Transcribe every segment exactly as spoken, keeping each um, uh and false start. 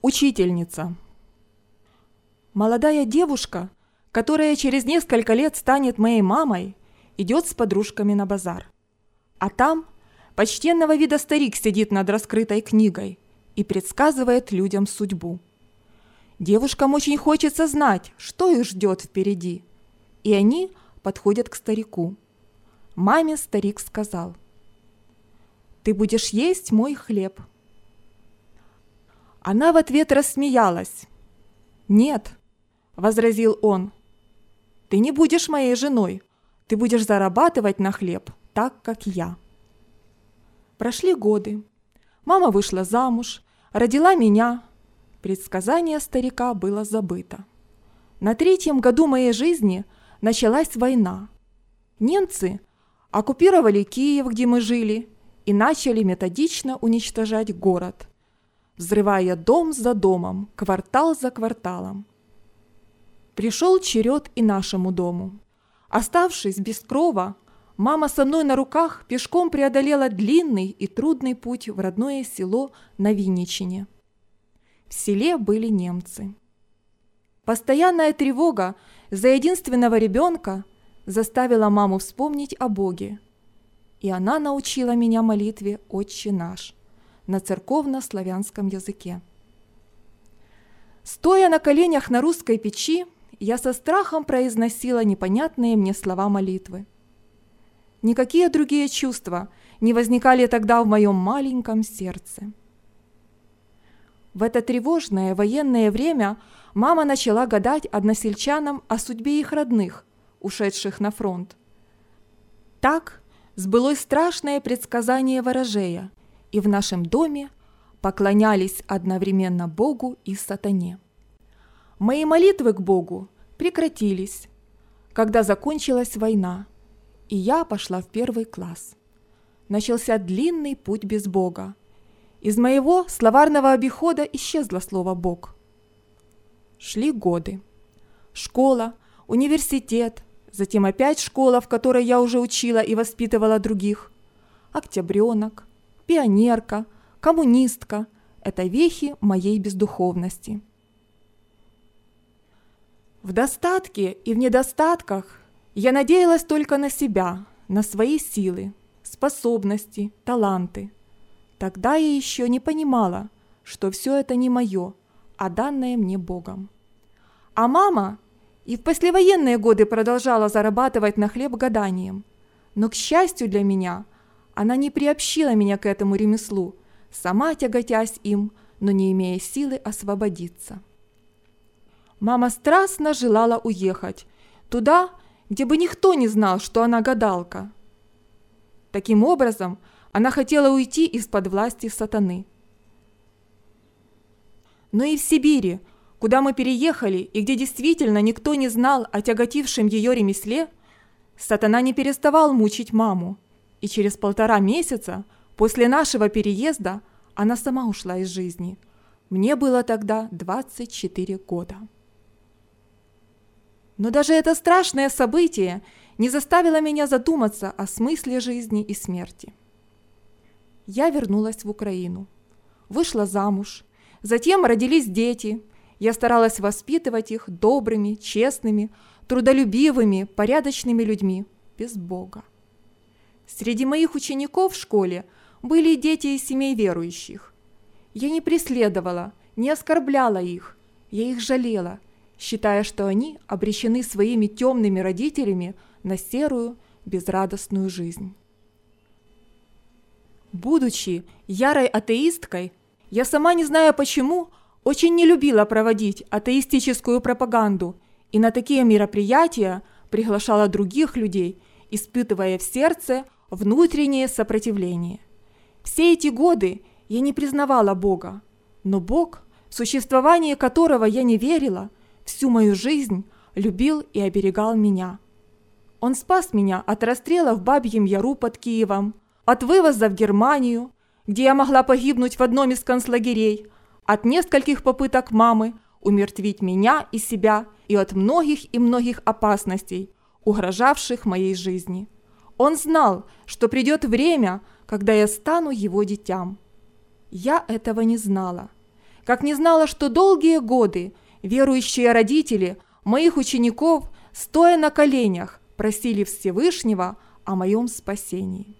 Учительница. Молодая девушка, которая через несколько лет станет моей мамой, идет с подружками на базар. А там почтенного вида старик сидит над раскрытой книгой и предсказывает людям судьбу. Девушкам очень хочется знать, что их ждет впереди, и они подходят к старику. Маме старик сказал: «Ты будешь есть мой хлеб». Она в ответ рассмеялась. «Нет», — возразил он, — «ты не будешь моей женой, ты будешь зарабатывать на хлеб так, как я». Прошли годы. Мама вышла замуж, родила меня. Предсказание старика было забыто. На третьем году моей жизни началась война. Немцы оккупировали Киев, где мы жили, и начали методично уничтожать город, взрывая дом за домом, квартал за кварталом. Пришел черед и нашему дому. Оставшись без крова, мама со мной на руках пешком преодолела длинный и трудный путь в родное село на Винничине. В селе были немцы. Постоянная тревога за единственного ребенка заставила маму вспомнить о Боге, и она научила меня молитве «Отче наш» на церковно-славянском языке. Стоя на коленях на русской печи, я со страхом произносила непонятные мне слова молитвы. Никакие другие чувства не возникали тогда в моем маленьком сердце. В это тревожное военное время мама начала гадать односельчанам о судьбе их родных, ушедших на фронт. Так сбылось страшное предсказание ворожея, и в нашем доме поклонялись одновременно Богу и сатане. Мои молитвы к Богу прекратились, когда закончилась война, и я пошла в первый класс. Начался длинный путь без Бога. Из моего словарного обихода исчезло слово «Бог». Шли годы. Школа, университет, затем опять школа, в которой я уже учила и воспитывала других. Октябренок, пионерка, коммунистка – это вехи моей бездуховности. В достатке и в недостатках я надеялась только на себя, на свои силы, способности, таланты. Тогда я еще не понимала, что все это не мое, а данное мне Богом. А мама и в послевоенные годы продолжала зарабатывать на хлеб гаданием, но, к счастью для меня, она не приобщила меня к этому ремеслу, сама тяготясь им, но не имея силы освободиться. Мама страстно желала уехать туда, где бы никто не знал, что она гадалка. Таким образом, она хотела уйти из-под власти сатаны. Но и в Сибири, куда мы переехали и где действительно никто не знал о тяготившем ее ремесле, сатана не переставал мучить маму. И через полтора месяца после нашего переезда она сама ушла из жизни. Мне было тогда двадцать четыре года. Но даже это страшное событие не заставило меня задуматься о смысле жизни и смерти. Я вернулась в Украину, вышла замуж, затем родились дети. Я старалась воспитывать их добрыми, честными, трудолюбивыми, порядочными людьми, без Бога. Среди моих учеников в школе были и дети из семей верующих. Я не преследовала, не оскорбляла их, я их жалела, считая, что они обречены своими темными родителями на серую, безрадостную жизнь. Будучи ярой атеисткой, я сама, не зная почему, очень не любила проводить атеистическую пропаганду и на такие мероприятия приглашала других людей, испытывая в сердце внутреннее сопротивление. Все эти годы я не признавала Бога, но Бог, в существование которого я не верила, всю мою жизнь любил и оберегал меня. Он спас меня от расстрела в Бабьем Яру под Киевом, от вывоза в Германию, где я могла погибнуть в одном из концлагерей, от нескольких попыток мамы умертвить меня и себя и от многих и многих опасностей, угрожавших моей жизни. Он знал, что придет время, когда я стану его дитям. Я этого не знала. как не знала, что долгие годы верующие родители моих учеников, стоя на коленях, просили Всевышнего о моем спасении.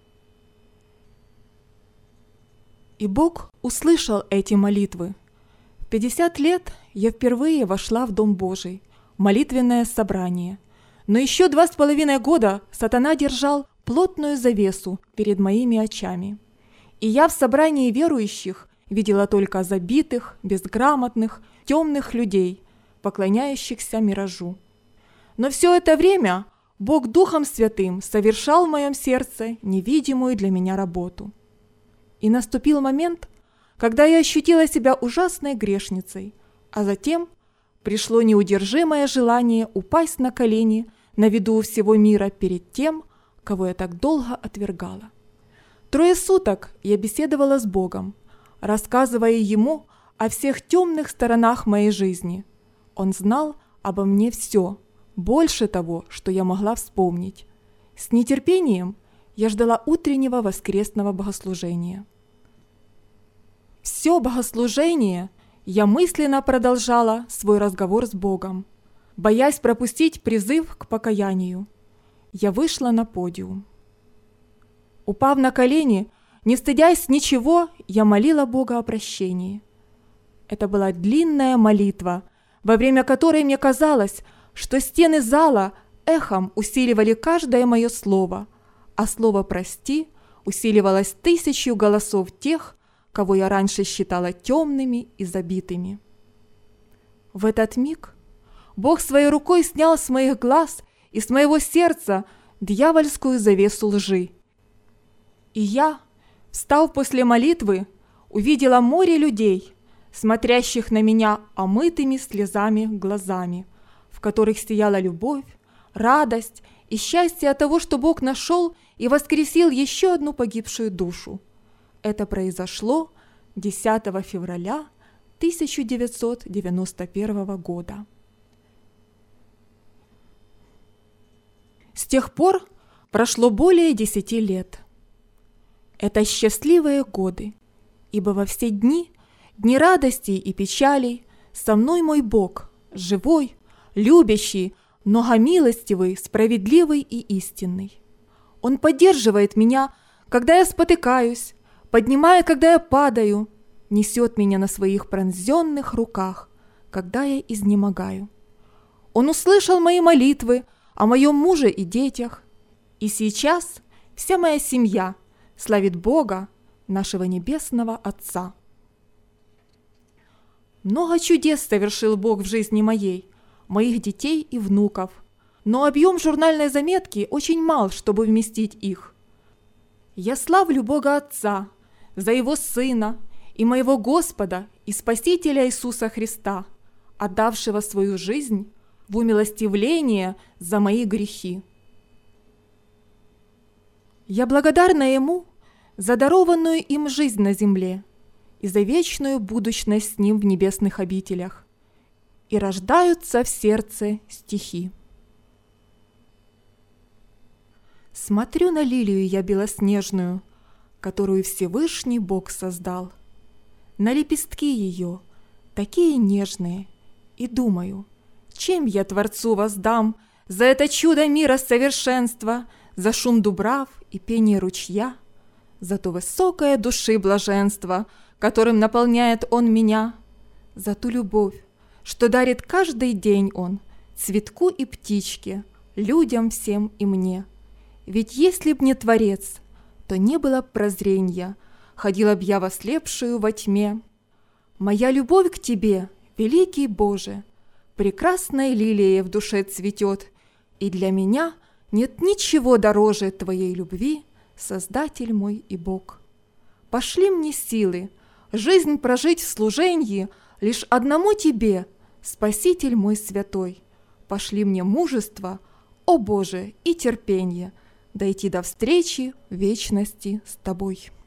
И Бог услышал эти молитвы. В пятьдесят лет я впервые вошла в Дом Божий, молитвенное собрание. Но еще два с половиной года сатана держал плотную завесу перед моими очами. И я в собрании верующих видела только забитых, безграмотных, темных людей, поклоняющихся миражу. Но все это время Бог Духом Святым совершал в моем сердце невидимую для меня работу. И наступил момент, когда я ощутила себя ужасной грешницей, а затем пришло неудержимое желание упасть на колени на виду у всего мира перед тем, кого я так долго отвергала. Трое суток я беседовала с Богом, рассказывая Ему о всех темных сторонах моей жизни. Он знал обо мне все, больше того, что я могла вспомнить. С нетерпением я ждала утреннего воскресного богослужения. Все богослужение я мысленно продолжала свой разговор с Богом, боясь пропустить призыв к покаянию. Я вышла на подиум. Упав на колени, не стыдясь ничего, я молила Бога о прощении. Это была длинная молитва, во время которой мне казалось, что стены зала эхом усиливали каждое мое слово, а слово «прости» усиливалось тысячью голосов тех, кого я раньше считала темными и забитыми. В этот миг Бог своей рукой снял с моих глаз и с моего сердца дьявольскую завесу лжи. И я, встав после молитвы, увидела море людей, смотрящих на меня омытыми слезами глазами, в которых сияла любовь, радость и счастье от того, что Бог нашел и воскресил еще одну погибшую душу. Это произошло десятого февраля тысяча девятьсот девяносто первого года. С тех пор прошло более десяти лет. Это счастливые годы, ибо во все дни, дни радости и печалей, со мной мой Бог, живой, любящий, многомилостивый, справедливый и истинный. Он поддерживает меня, когда я спотыкаюсь, поднимает, когда я падаю, несет меня на своих пронзенных руках, когда я изнемогаю. Он услышал мои молитвы о моем муже и детях, и сейчас вся моя семья славит Бога, нашего Небесного Отца. Много чудес совершил Бог в жизни моей, моих детей и внуков, но объем журнальной заметки очень мал, чтобы вместить их. Я славлю Бога Отца за Его Сына и моего Господа и Спасителя Иисуса Христа, отдавшего свою жизнь в умилостивление за мои грехи. Я благодарна Ему за дарованную им жизнь на земле и за вечную будущность с Ним в небесных обителях. И рождаются в сердце стихи. Смотрю на лилию я белоснежную, которую Всевышний Бог создал, на лепестки ее, такие нежные, и думаю, чем я Творцу воздам за это чудо мира совершенства, за шум дубрав и пение ручья, за то высокое души блаженство, которым наполняет Он меня, за ту любовь, что дарит каждый день Он цветку и птичке, людям всем и мне. Ведь если б не Творец, то не было б прозренья, ходила б я вослепшую во тьме. Моя любовь к Тебе, великий Боже, прекрасной лилией в душе цветет, и для меня нет ничего дороже Твоей любви, Создатель мой и Бог. Пошли мне силы, жизнь прожить в служенье лишь одному Тебе, Спаситель мой святой. Пошли мне мужество, о Боже, и терпенье, дойти до встречи в вечности с Тобой.